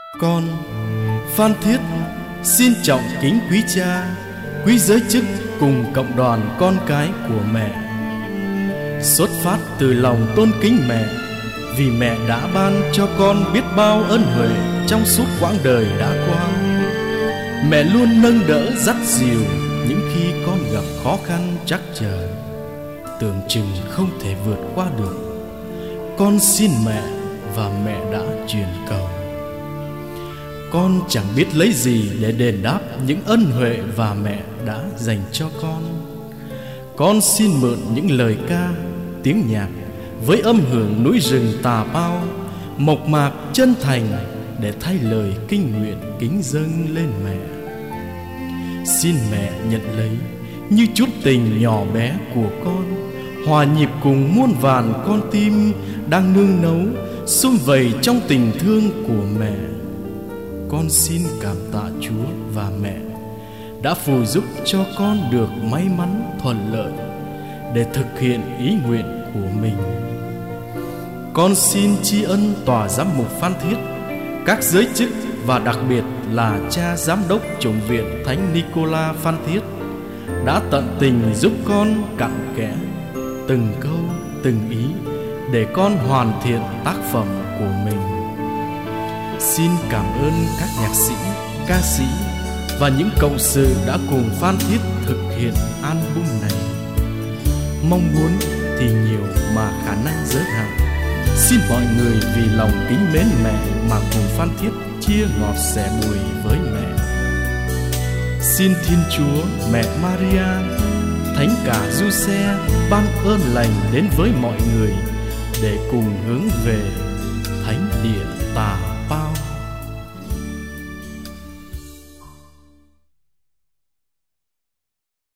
Con Phan Thiết xin trọng kính quý cha, quý giới chức cùng cộng đoàn con cái của mẹ. Xuất phát từ lòng tôn kính mẹ, vì mẹ đã ban cho con biết bao ân huệ trong suốt quãng đời đã qua. Mẹ luôn nâng đỡ dắt dìu những khi con gặp khó khăn trắc trở, tưởng chừng không thể vượt qua được. Con xin mẹ và mẹ đã truyền cầu. Con chẳng biết lấy gì để đền đáp những ân huệ và mẹ đã dành cho con. Con xin mượn những lời ca, tiếng nhạc với âm hưởng núi rừng Tà Bao, mộc mạc chân thành để thay lời kinh nguyện kính dâng lên mẹ. Xin mẹ nhận lấy như chút tình nhỏ bé của con, hòa nhịp cùng muôn vàn con tim đang nương nấu sum vầy trong tình thương của mẹ. Con xin cảm tạ Chúa và mẹ đã phù giúp cho con được may mắn thuận lợi để thực hiện ý nguyện của mình. Con xin tri ân tòa giám mục Phan Thiết, các giới chức và đặc biệt là cha giám đốc chủng viện Thánh Nicola Phan Thiết đã tận tình giúp con cặn kẽ từng câu từng ý để con hoàn thiện tác phẩm của mình. Xin cảm ơn các nhạc sĩ, ca sĩ và những cộng sự đã cùng Phan Thiết thực hiện album này. Mong muốn thì nhiều mà khả năng giới hạn. Xin mọi người vì lòng kính mến mẹ mà cùng Phan Thiết chia ngọt sẻ bùi với mẹ. Xin Thiên Chúa, mẹ Maria, Thánh cả Giuse ban ơn lành đến với mọi người để cùng hướng về thánh địa Tà